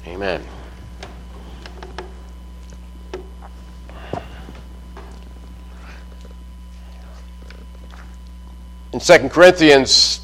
Amen. In 2 Corinthians,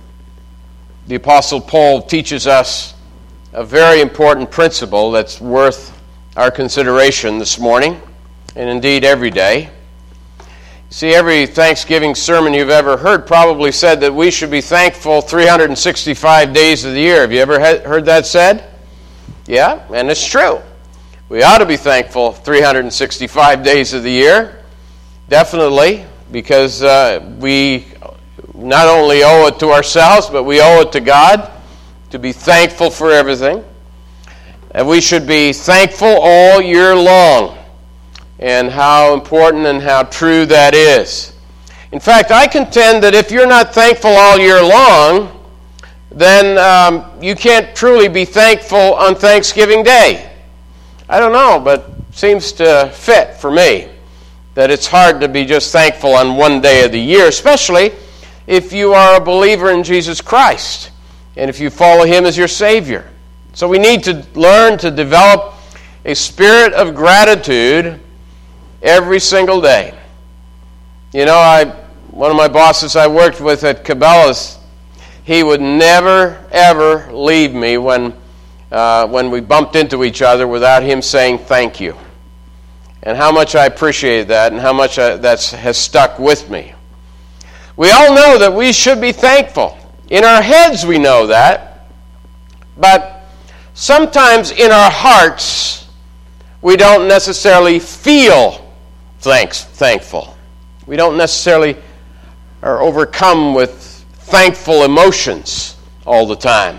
the Apostle Paul teaches us a very important principle that's worth our consideration this morning, and indeed every day. See, every Thanksgiving sermon you've ever heard probably said that we should be thankful 365 days of the year. Have you ever heard that said? Yeah, and it's true. We ought to be thankful 365 days of the year, definitely, because we not only owe it to ourselves, but we owe it to God to be thankful for everything. And we should be thankful all year long. And how important and how true that is. In fact, I contend that if you're not thankful all year long, then you can't truly be thankful on Thanksgiving Day. I don't know, but it seems to fit for me that it's hard to be just thankful on one day of the year, especially if you are a believer in Jesus Christ and if you follow Him as your Savior. So we need to learn to develop a spirit of gratitude every single day. You know, one of my bosses I worked with at Cabela's, he would never, ever leave me when we bumped into each other without him saying thank you. And how much I appreciated that and how much that has stuck with me. We all know that we should be thankful. In our heads we know that, but sometimes in our hearts we don't necessarily feel thankful. We don't necessarily are overcome with thankful emotions all the time.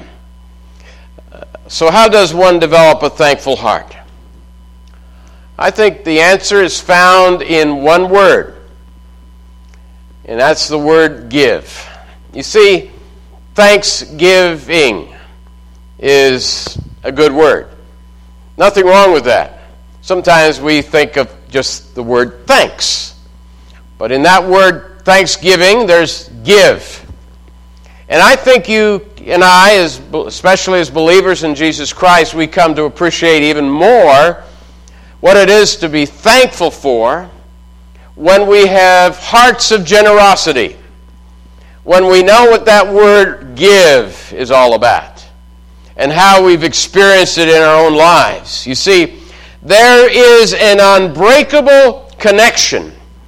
So how does one develop a thankful heart? I think the answer is found in one word, and that's the word give. You see, thanksgiving is a good word. Nothing wrong with that. Sometimes we think of just the word thanks. But in that word thanksgiving, there's give. And I think you and I, especially as believers in Jesus Christ, we come to appreciate even more what it is to be thankful for when we have hearts of generosity, when we know what that word give is all about, and how we've experienced it in our own lives. You see, there is an unbreakable connection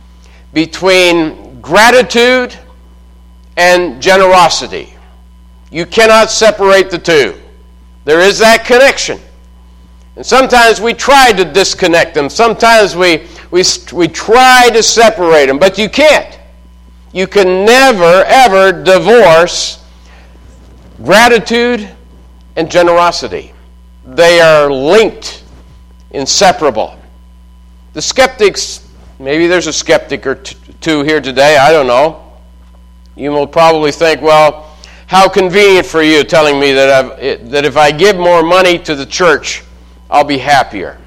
between gratitude and generosity. You cannot separate the two. There is that connection. And sometimes we try to disconnect them. Sometimes we try to separate them, but you can't. You can never, ever divorce gratitude and generosity. They are linked, inseparable. The skeptics, maybe there's a skeptic or two here today, I don't know. You will probably think, well, how convenient for you telling me that if I give more money to the church, I'll be happier.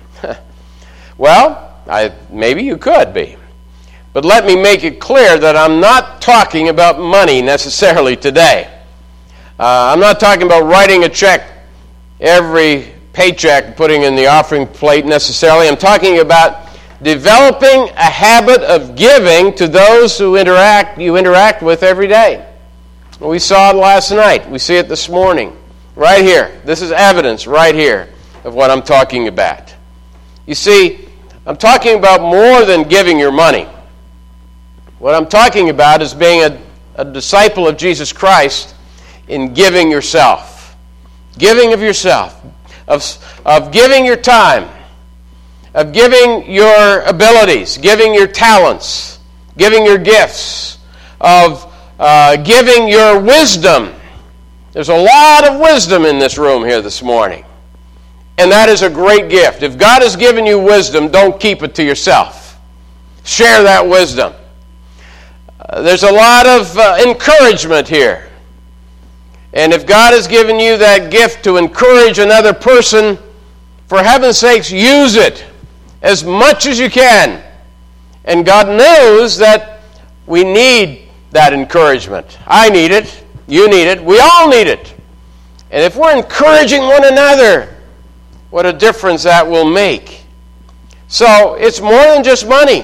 Well, maybe you could be. But let me make it clear that I'm not talking about money necessarily today. I'm not talking about writing a check every paycheck, putting in the offering plate necessarily. I'm talking about developing a habit of giving to those who you interact with every day. We saw it last night. We see it this morning. Right here. This is evidence right here of what I'm talking about. You see, I'm talking about more than giving your money. What I'm talking about is being a disciple of Jesus Christ in giving yourself. Giving of yourself. Of giving your time. Of giving your abilities. Giving your talents. Giving your gifts. Of giving your wisdom. There's a lot of wisdom in this room here this morning. And that is a great gift. If God has given you wisdom, don't keep it to yourself. Share that wisdom. There's a lot of encouragement here. And if God has given you that gift to encourage another person, for heaven's sakes, use it as much as you can. And God knows that we need that encouragement. I need it. You need it. We all need it. And if we're encouraging one another, what a difference that will make. So it's more than just money.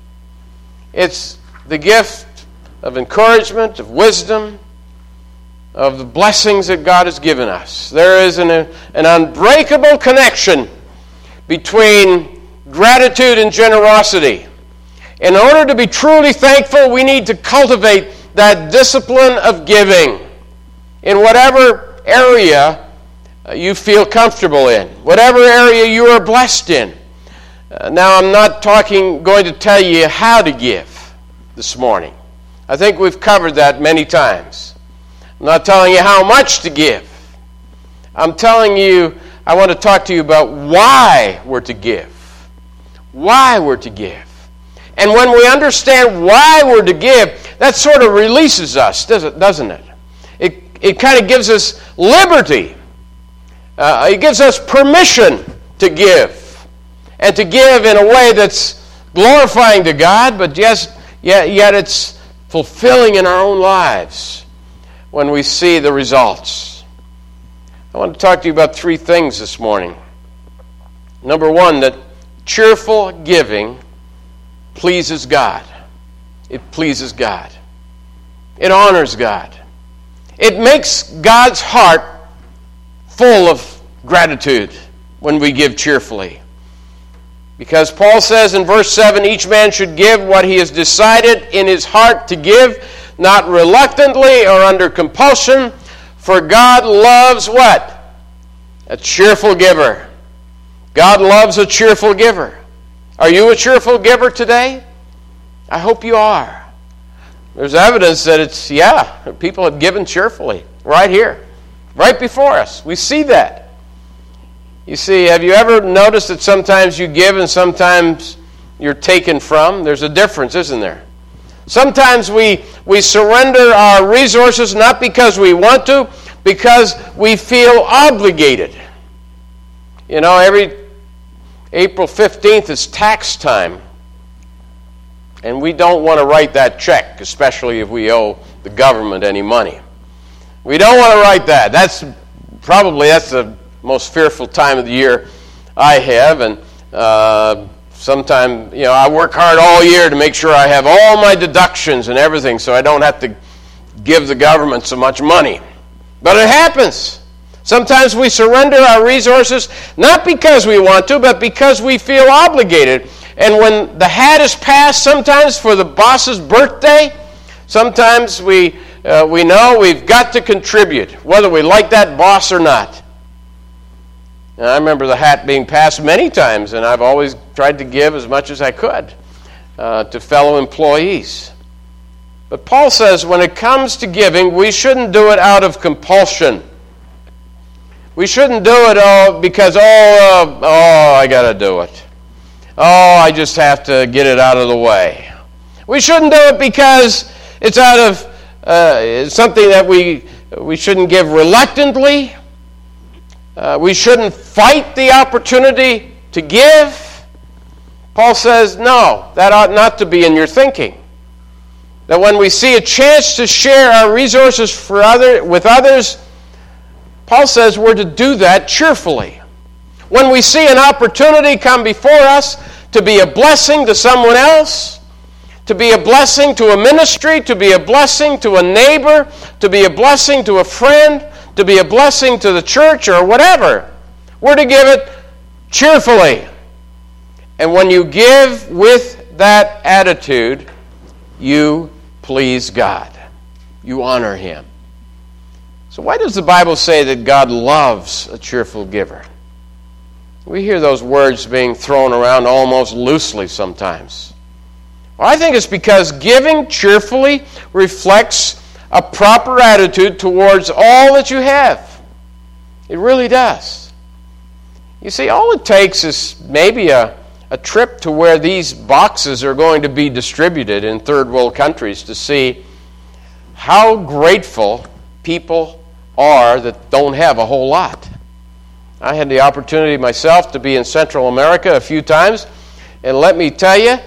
It's the gift of encouragement, of wisdom, of the blessings that God has given us. There is an unbreakable connection between gratitude and generosity. In order to be truly thankful, we need to cultivate that discipline of giving in whatever area you feel comfortable in, whatever area you are blessed in. Now, I'm not going to tell you how to give this morning. I think we've covered that many times. I'm not telling you how much to give. I'm telling you, I want to talk to you about why we're to give. Why we're to give. And when we understand why we're to give, that sort of releases us, doesn't it? It kind of gives us liberty. It gives us permission to give. And to give in a way that's glorifying to God, but yet it's fulfilling in our own lives when we see the results. I want to talk to you about three things this morning. Number one, that cheerful giving pleases God. It pleases God. It honors God. It makes God's heart full of gratitude when we give cheerfully. Because Paul says in verse 7, each man should give what he has decided in his heart to give, not reluctantly or under compulsion, for God loves what? A cheerful giver. God loves a cheerful giver. Are you a cheerful giver today? I hope you are. There's evidence that people have given cheerfully right here, right before us. We see that. You see, have you ever noticed that sometimes you give and sometimes you're taken from? There's a difference, isn't there? Sometimes we surrender our resources not because we want to, because we feel obligated. You know, every April 15th is tax time. And we don't want to write that check, especially if we owe the government any money. We don't want to write that. That's the most fearful time of the year I have, and sometimes, I work hard all year to make sure I have all my deductions and everything so I don't have to give the government so much money. But it happens. Sometimes we surrender our resources not because we want to, but because we feel obligated. And when the hat is passed, sometimes for the boss's birthday, sometimes we know we've got to contribute, whether we like that boss or not. And I remember the hat being passed many times, and I've always tried to give as much as I could to fellow employees. But Paul says when it comes to giving, we shouldn't do it out of compulsion. We shouldn't do it because, I got to do it. I just have to get it out of the way. We shouldn't do it because it's out of something that we shouldn't give reluctantly. We shouldn't fight the opportunity to give. Paul says, no, that ought not to be in your thinking. That when we see a chance to share our resources with others, Paul says we're to do that cheerfully. When we see an opportunity come before us to be a blessing to someone else, to be a blessing to a ministry, to be a blessing to a neighbor, to be a blessing to a friend, to be a blessing to the church or whatever, we're to give it cheerfully. And when you give with that attitude, you please God. You honor Him. So why does the Bible say that God loves a cheerful giver? We hear those words being thrown around almost loosely sometimes. Well, I think it's because giving cheerfully reflects a proper attitude towards all that you have. It really does. You see, all it takes is maybe a trip to where these boxes are going to be distributed in third world countries to see how grateful people are that don't have a whole lot. I had the opportunity myself to be in Central America a few times, and let me tell you,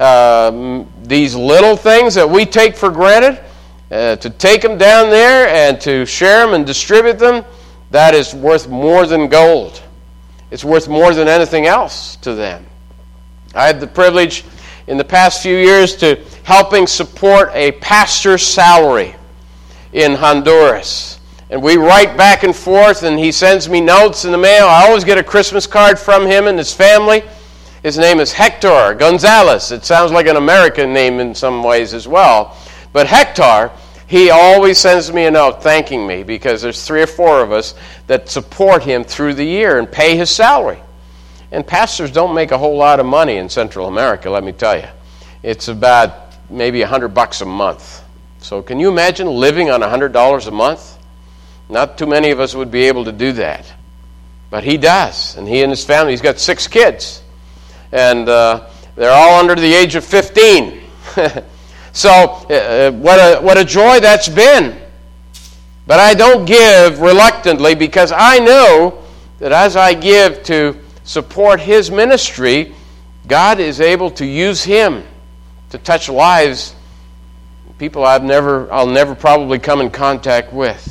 these little things that we take for granted, to take them down there and to share them and distribute them, that is worth more than gold. It's worth more than anything else to them. I had the privilege in the past few years to helping support a pastor's salary in Honduras. And we write back and forth, and he sends me notes in the mail. I always get a Christmas card from him and his family. His name is Hector Gonzalez. It sounds like an American name in some ways as well. But Hector, he always sends me a note thanking me because there's 3 or 4 of us that support him through the year and pay his salary. And pastors don't make a whole lot of money in Central America, let me tell you. It's about maybe $100 a month. So can you imagine living on $100 a month? Not too many of us would be able to do that. But he does, and he and his family, he's got 6 kids. And they're all under the age of 15. So what a joy that's been. But I don't give reluctantly because I know that as I give to support his ministry, God is able to use him to touch lives, people I'll never probably come in contact with.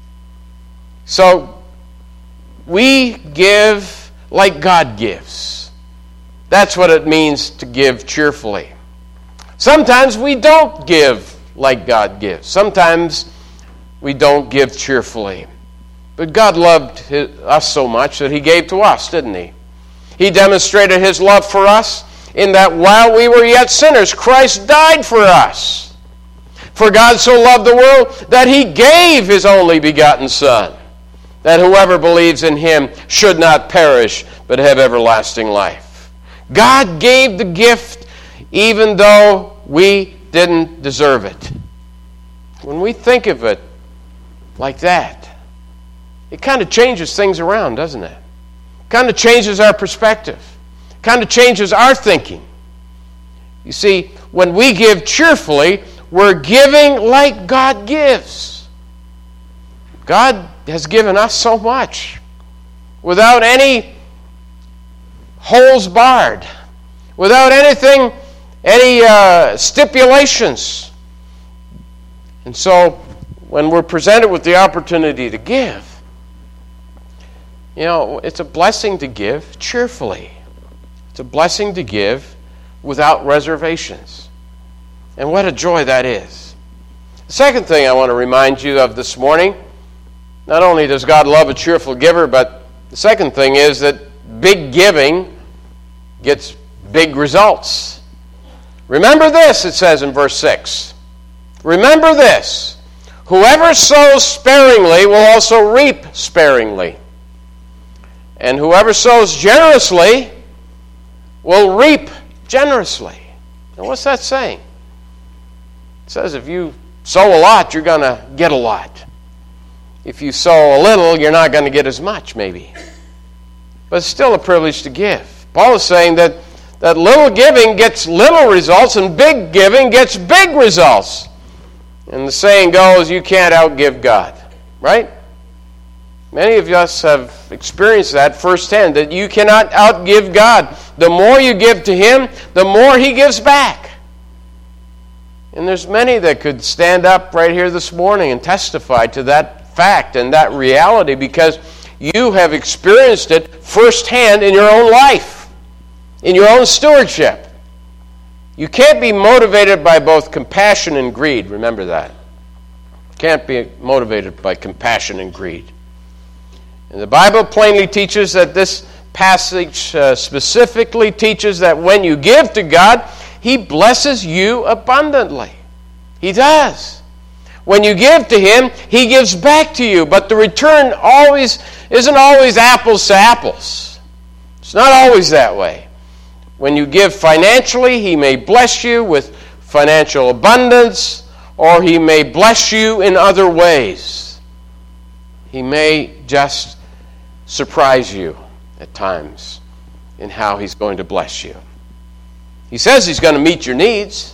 So we give like God gives. That's what it means to give cheerfully. Sometimes we don't give like God gives. Sometimes we don't give cheerfully. But God loved us so much that he gave to us, didn't he? He demonstrated his love for us in that while we were yet sinners, Christ died for us. For God so loved the world that he gave his only begotten Son, that whoever believes in him should not perish, but have everlasting life. God gave the gift even though we didn't deserve it. When we think of it like that, it kind of changes things around, doesn't it? Kind of changes our perspective. Kind of changes our thinking. You see, when we give cheerfully, we're giving like God gives. God has given us so much without any holes barred, without any stipulations. And so when we're presented with the opportunity to give, it's a blessing to give cheerfully. It's a blessing to give without reservations. And what a joy that is. The second thing I want to remind you of this morning, not only does God love a cheerful giver, but the second thing is that big giving gets big results. Remember this, it says in verse 6. Remember this. Whoever sows sparingly will also reap sparingly. And whoever sows generously will reap generously. Now what's that saying? It says if you sow a lot, you're going to get a lot. If you sow a little, you're not going to get as much, maybe. But it's still a privilege to give. Paul is saying that little giving gets little results and big giving gets big results. And the saying goes, you can't outgive God. Right? Many of us have experienced that firsthand, that you cannot outgive God. The more you give to him, the more he gives back. And there's many that could stand up right here this morning and testify to that fact and that reality because you have experienced it firsthand in your own life, in your own stewardship. You can't be motivated by both compassion and greed. Remember that. Can't be motivated by compassion and greed. And the Bible plainly teaches that this passage specifically teaches that when you give to God, he blesses you abundantly. He does. When you give to him, he gives back to you. But the return isn't always apples to apples. It's not always that way. When you give financially, he may bless you with financial abundance, or he may bless you in other ways. He may just surprise you at times in how he's going to bless you. He says he's going to meet your needs.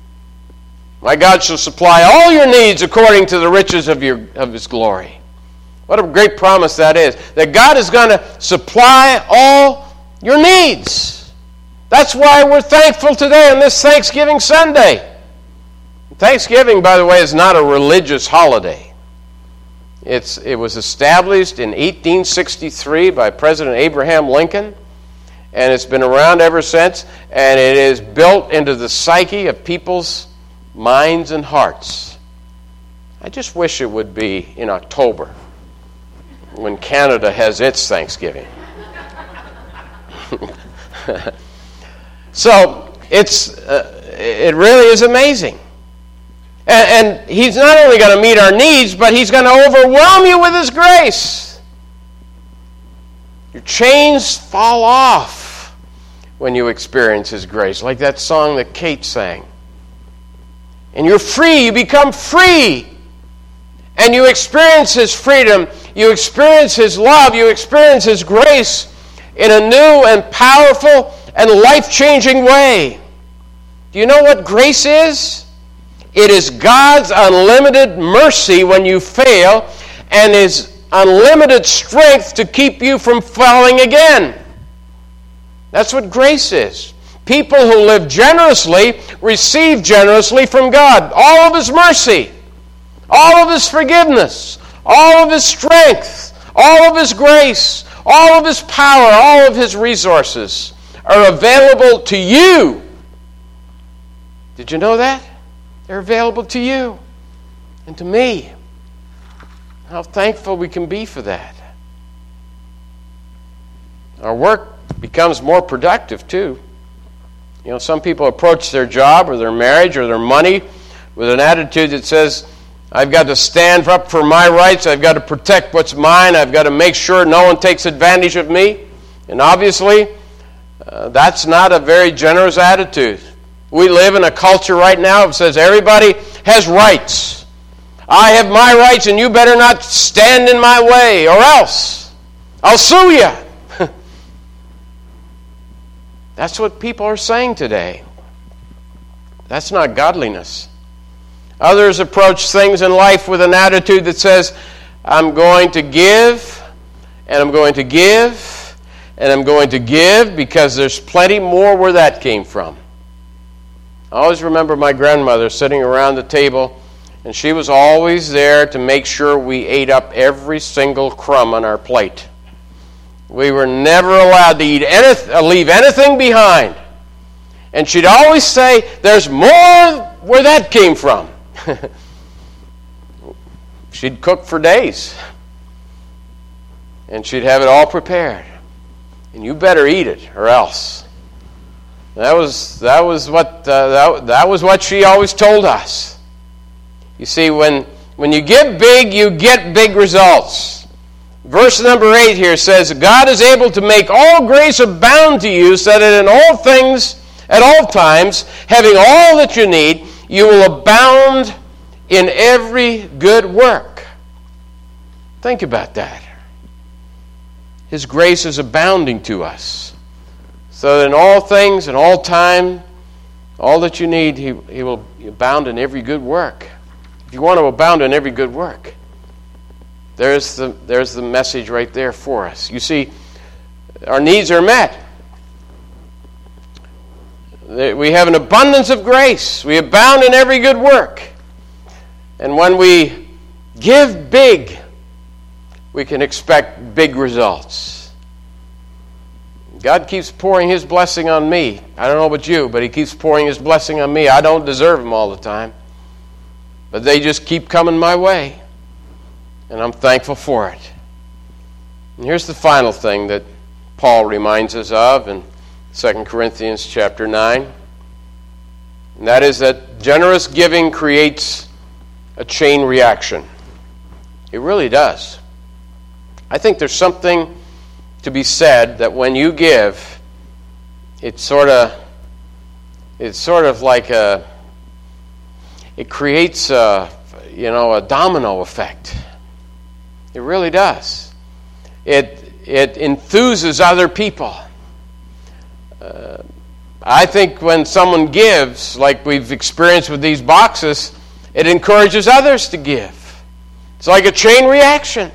My God shall supply all your needs according to the riches of his glory. What a great promise that is. That God is going to supply all your needs. That's why we're thankful today on this Thanksgiving Sunday. Thanksgiving, by the way, is not a religious holiday. It was established in 1863 by President Abraham Lincoln, and it's been around ever since, and it is built into the psyche of people's minds and hearts. I just wish it would be in October, when Canada has its Thanksgiving. So it really is amazing. And He's not only going to meet our needs, but He's going to overwhelm you with His grace. Your chains fall off when you experience His grace, like that song that Kate sang. And you're free, you become free. And you experience His freedom, you experience His love, you experience His grace in a new and powerful and life-changing way. Do you know what grace is? It is God's unlimited mercy when you fail, and His unlimited strength to keep you from falling again. That's what grace is. People who live generously receive generously from God all of His mercy, all of His forgiveness, all of His strength, all of His grace, all of His power, all of His resources are available to you. Did you know that? They're available to you and to me. How thankful we can be for that. Our work becomes more productive too. You know, some people approach their job or their marriage or their money with an attitude that says, I've got to stand up for my rights, I've got to protect what's mine, I've got to make sure no one takes advantage of me. And obviously, that's not a very generous attitude. We live in a culture right now that says everybody has rights. I have my rights and you better not stand in my way or else I'll sue you. That's what people are saying today. That's not godliness. Others approach things in life with an attitude that says, I'm going to give, and I'm going to give, and I'm going to give because there's plenty more where that came from. I always remember my grandmother sitting around the table, and she was always there to make sure we ate up every single crumb on our plate. We were never allowed to leave anything behind. And she'd always say, there's more where that came from. She'd cook for days. And she'd have it all prepared. And you better eat it or else. That was what she always told us. You see, when you give big, you get big results. Verse number 8 here says, God is able to make all grace abound to you, so that in all things, at all times, having all that you need, you will abound in every good work. Think about that. His grace is abounding to us. So that in all things, in all time, all that you need, He will abound in every good work. If you want to abound in every good work, there's the message right there for us. You see, our needs are met. We have an abundance of grace. We abound in every good work. And when we give big, we can expect big results. God keeps pouring His blessing on me. I don't know about you, but He keeps pouring His blessing on me. I don't deserve them all the time. But they just keep coming my way. And I'm thankful for it. And here's the final thing that Paul reminds us of in 2 Corinthians chapter 9. And that is that generous giving creates a chain reaction. It really does. I think there's something to be said that when you give, it's sort of like it creates a domino effect. It really does. It enthuses other people. I think when someone gives, like we've experienced with these boxes, it encourages others to give. It's like a chain reaction.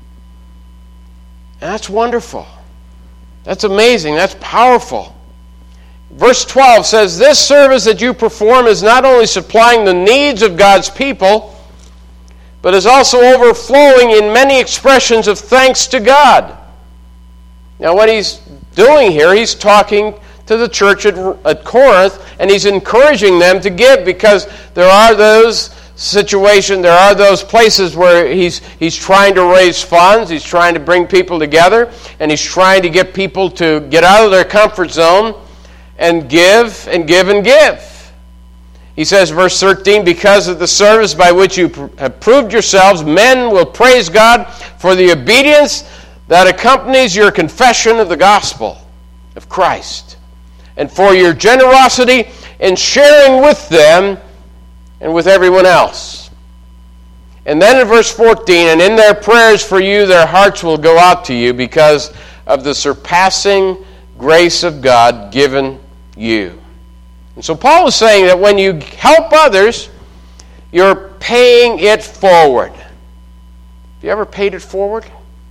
And that's wonderful. That's amazing. That's powerful. Verse 12 says, this service that you perform is not only supplying the needs of God's people, but is also overflowing in many expressions of thanks to God. Now, what he's doing here, he's talking to the church at Corinth, and he's encouraging them to give, because there are those situations, there are those places where he's trying to raise funds, he's trying to bring people together, and he's trying to get people to get out of their comfort zone and give and give and give. He says, verse 13, because of the service by which you have proved yourselves, men will praise God for the obedience that accompanies your confession of the gospel of Christ, and for your generosity in sharing with them and with everyone else. And then in verse 14, and in their prayers for you, their hearts will go out to you because of the surpassing grace of God given you. And so Paul is saying that when you help others, you're paying it forward. Have you ever paid it forward?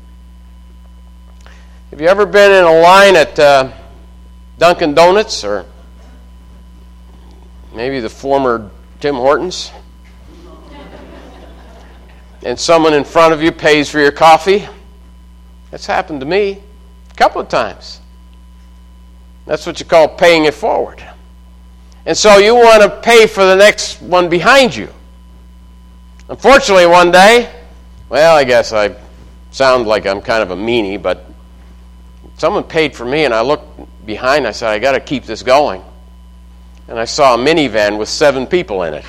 Have you ever been in a line at Dunkin' Donuts, or maybe the former Tim Hortons, and someone in front of you pays for your coffee? That's happened to me a couple of times. That's what you call paying it forward. And so you want to pay for the next one behind you. Unfortunately, one day, well, I guess I sound like I'm kind of a meanie, but someone paid for me, and I looked behind, and I said, I got to keep this going. And I saw a minivan with 7 people in it.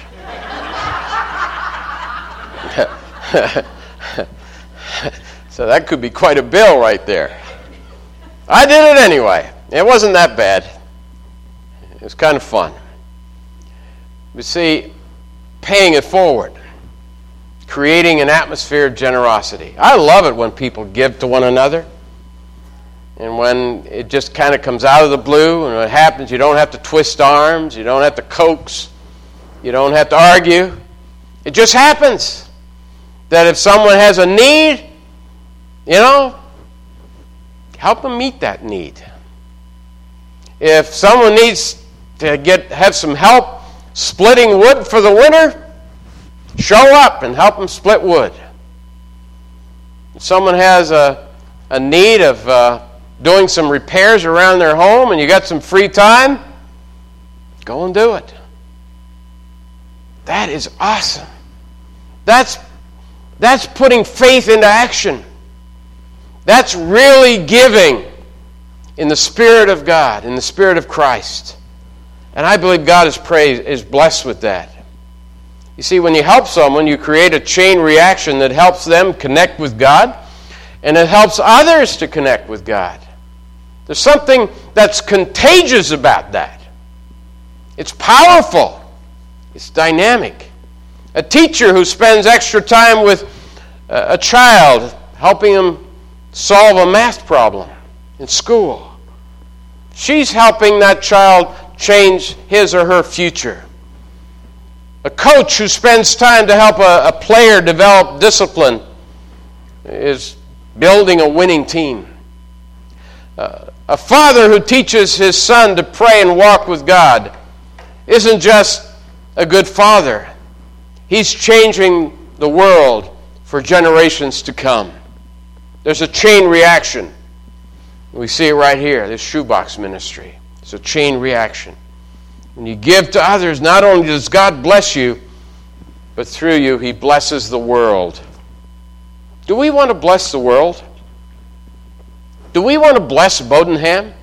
So that could be quite a bill right there. I did it anyway. It wasn't that bad. It was kind of fun. You see, paying it forward, creating an atmosphere of generosity. I love it when people give to one another. And when it just kind of comes out of the blue, and when it happens, you don't have to twist arms, you don't have to coax, you don't have to argue. It just happens that if someone has a need, help them meet that need. If someone needs to have some help splitting wood for the winter, show up and help them split wood. If someone has a need of doing some repairs around their home and you got some free time, go and do it. That is awesome. That's putting faith into action. That's really giving in the Spirit of God, in the Spirit of Christ. And I believe God is blessed with that. You see, when you help someone, you create a chain reaction that helps them connect with God, and it helps others to connect with God. There's something that's contagious about that. It's powerful. It's dynamic. A teacher who spends extra time with a child, helping him solve a math problem in school, she's helping that child change his or her future. A coach who spends time to help a player develop discipline is building a winning team. A father who teaches his son to pray and walk with God isn't just a good father. He's changing the world for generations to come. There's a chain reaction. We see it right here, this shoebox ministry. It's a chain reaction. When you give to others, not only does God bless you, but through you, He blesses the world. Do we want to bless the world? Do we want to bless Bodenham?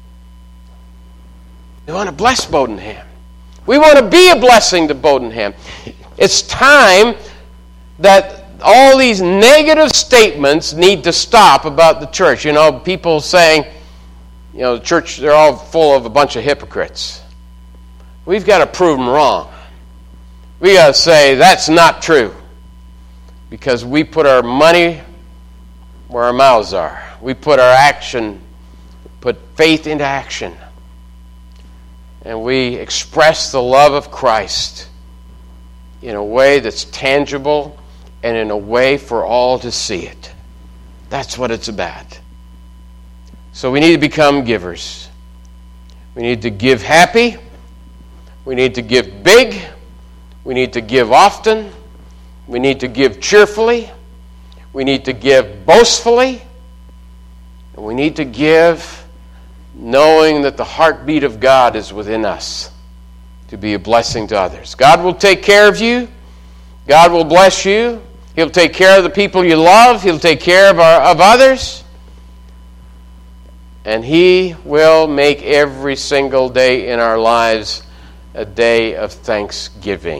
We want to bless Bodenham. We want to be a blessing to Bodenham. It's time that all these negative statements need to stop about the church. People saying, the church, they're all full of a bunch of hypocrites. We've got to prove them wrong. We got to say that's not true, because we put our money where our mouths are. We put faith into action. And we express the love of Christ in a way that's tangible and in a way for all to see it. That's what it's about. So we need to become givers. We need to give happy. We need to give big. We need to give often. We need to give cheerfully. We need to give boastfully. And we need to give knowing that the heartbeat of God is within us to be a blessing to others. God will take care of you. God will bless you. He'll take care of the people you love. He'll take care of others. And He will make every single day in our lives a day of thanksgiving.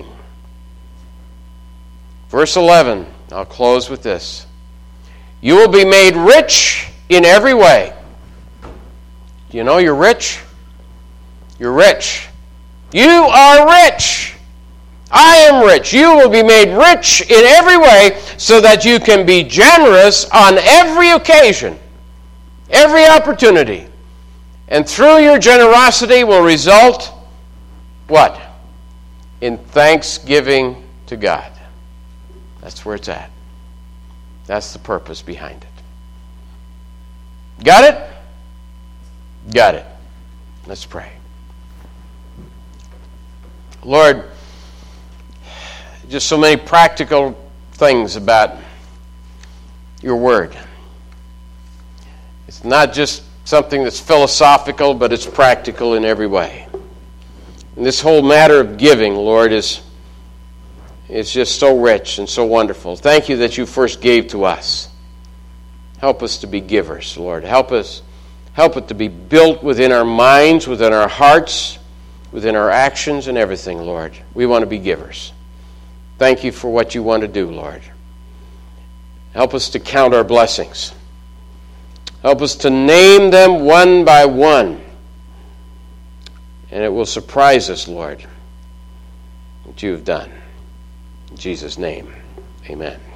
Verse 11, I'll close with this. You will be made rich in every way. Do you know you're rich? You're rich. You are rich. I am rich. You will be made rich in every way so that you can be generous on every occasion, every opportunity. And through your generosity will result, what? In thanksgiving to God. That's where it's at. That's the purpose behind it. Got it? Got it. Let's pray. Lord, just so many practical things about your word. It's not just something that's philosophical, but it's practical in every way. And this whole matter of giving, Lord, is just so rich and so wonderful. Thank you that you first gave to us. Help us to be givers, Lord. Help it to be built within our minds, within our hearts, within our actions and everything, Lord. We want to be givers. Thank you for what you want to do, Lord. Help us to count our blessings. Help us to name them one by one. And it will surprise us, Lord, what you have done. In Jesus' name, amen.